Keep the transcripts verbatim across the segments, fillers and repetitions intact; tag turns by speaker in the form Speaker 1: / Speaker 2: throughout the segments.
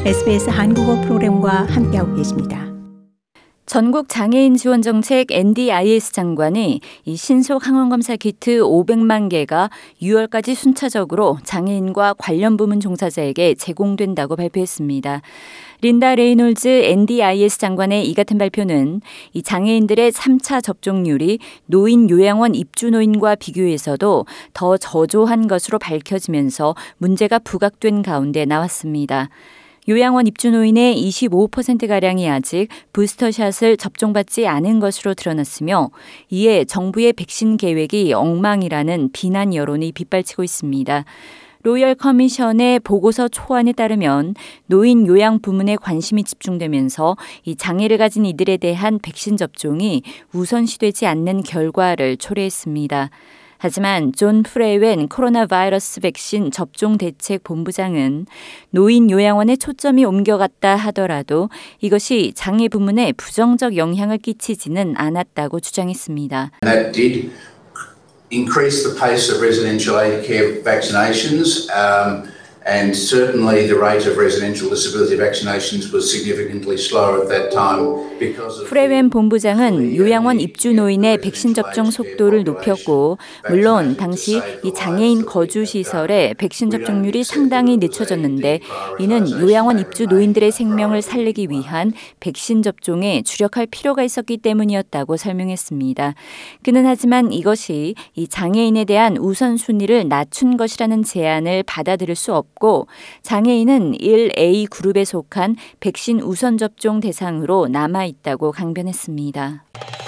Speaker 1: 에스비에스 한국어 프로그램과 함께하고 계십니다.
Speaker 2: 전국 장애인 지원 정책 엔디아이에스 장관이 이 신속 항원 검사 키트 오백만 개가 유월까지 순차적으로 장애인과 관련 부문 종사자에게 제공된다고 발표했습니다. 린다 레이놀즈 엔디아이에스 장관의 이 같은 발표는 이 장애인들의 삼 차 접종률이 노인 요양원 입주 노인과 비교해서도 더 저조한 것으로 밝혀지면서 문제가 부각된 가운데 나왔습니다. 요양원 입주 노인의 이십오 퍼센트가량이 아직 부스터샷을 접종받지 않은 것으로 드러났으며 이에 정부의 백신 계획이 엉망이라는 비난 여론이 빗발치고 있습니다. 로열 커미션의 보고서 초안에 따르면 노인 요양 부문에 관심이 집중되면서 이 장애를 가진 이들에 대한 백신 접종이 우선시되지 않는 결과를 초래했습니다. 하지만 존 프레웬 코로나 바이러스 백신 접종 대책 본부장은 노인 요양원에 초점이 옮겨갔다 하더라도 이것이 장애 부문에 부정적 영향을 끼치지는 않았다고 주장했습니다.
Speaker 3: That did increase the pace of residential aged care vaccinations, um, and certainly the rate of residential disability vaccinations was significantly slower at that time because of.
Speaker 2: 프레웬 본부장은 요양원 입주 노인의 백신 접종 속도를 높였고 물론 당시 이 장애인 거주 시설의 백신 접종률이 상당히 늦춰졌는데 이는 요양원 입주 노인들의 생명을 살리기 위한 백신 접종에 주력할 필요가 있었기 때문이었다고 설명했습니다. 그는 하지만 이것이 이 장애인에 대한 우선순위를 낮춘 것이라는 제안을 받아들일 수 없고 장애인은 일 에이 그룹에 속한 백신 우선 접종 대상으로 남아있다고 강변했습니다.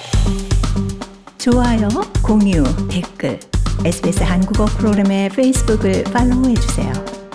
Speaker 1: 좋아요, 공유, 댓글, 에스비에스 한국어 프로그램의 페이스북을 팔로우해주세요.